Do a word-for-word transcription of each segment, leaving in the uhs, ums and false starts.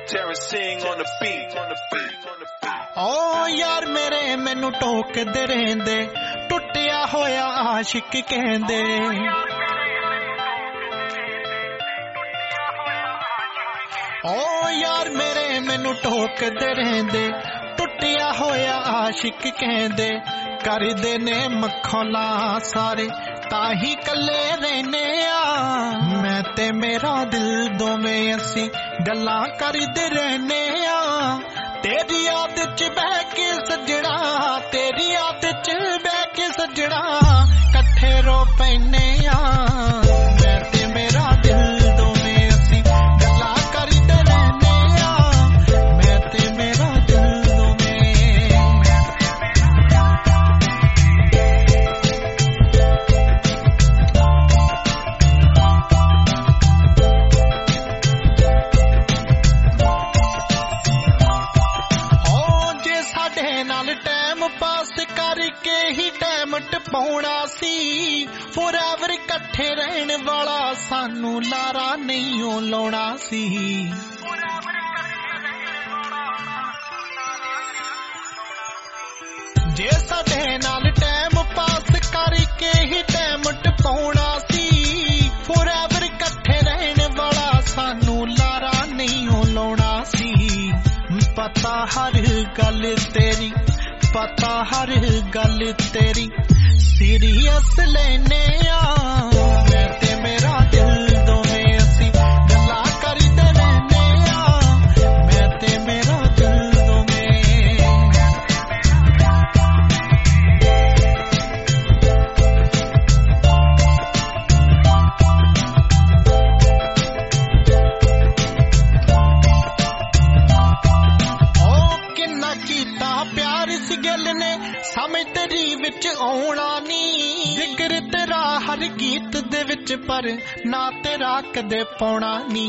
Terrence Singh on the beat. ਓ ਯਾਰ ਮੇਰੇ ਮੈਨੂੰ ਟੋਕਦੇ ਰਹਿੰਦੇ ਟੁੱਟਿਆ ਹੋਇਆ ਆਸ਼ਿਕ ਕਹਿੰਦੇ ਓ ਯਾਰ ਮੇਰੇ ਮੈਨੂੰ ਟੋਕਦੇ ਰਹਿੰਦੇ ਟੁੱਟਿਆ ਹੋਇਆ ਆਸ਼ਿਕ ਕਹਿੰਦੇ ਕਰਦੇ ਨੇ ਮਖੌਲਾ ਸਾਰੇ ਤਾਹੀ ਕੱਲੇ ਰਹਿਨੇ ਆ ਮੈਂ ਤੇ ਮੇਰਾ ਦਿਲ ਦੋਵੇਂ ਅਸੀਂ ਗੱਲਾਂ ਕਰਦੇ ਰਹਿਨੇ ਆ तेरी याद च बह के सजना तेरी याद च बह के सजना कट्ठे रो पैने मैं ते मेरा दिल दोवें असी गल्लां करदे रहने आ मैं ते मेरा दिल दोवें टाइम पास करके ही टाइम टपाउणा सी forever इकट्ठे रहने वाला सानू लारा नहीं हो लाउणा सी जे साडे नाल टाइम पास करके ही टाइम टपाउणा सी forever इकट्ठे रहने वाला सानू लारा नहीं हो लाउणा सी पता हर गल तेरी पता हर गल तेरी सीरियस लेने आ मैं ते मेरा दिल दोवें असी गल्लां करदे रहने आ मैं ते मेरा दिल दोवें ओ किन्ना कीता प्यार इस गल ने समझ तेरी विच आउणा नी जिक्र तेरा हर गीत दे विच पर ना तेरा कदे पाउणा नी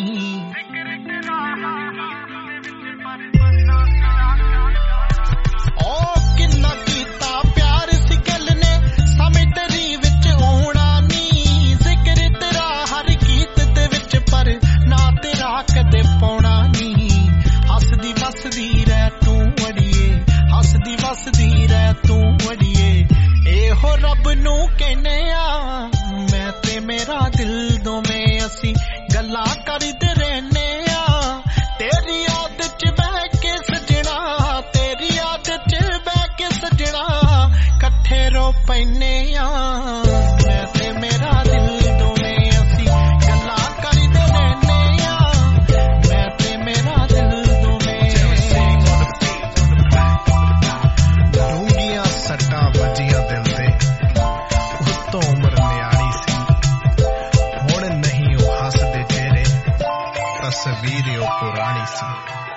ओ किन्ना कीता प्यार इस गल ने समझ तेरी विच आउणा नी जिक्र तेरा हर गीत दे विच पर ना तेरा कदे पाउणा नी हसदी वसदी रह तू अड़िए हसदी वसदी रह तू अड़िए एहो रब नू कहने आ मैं ते मेरा दिल दोवें असी गल्लां करदे रहने आ तेरी याद च बह के सजना तेरी याद च बह के सजना कट्ठे रो पैने आ मैं ते मेरा दिल दोवें असी गल्लां करदे रहने आ मैं ते मेरा दिल सट्टा वजिया दिल ते उत्तों उम्र न्याणी सी हुण नहीं ओ हसदे चेहरे तस्वीर ओ पुरानी सी।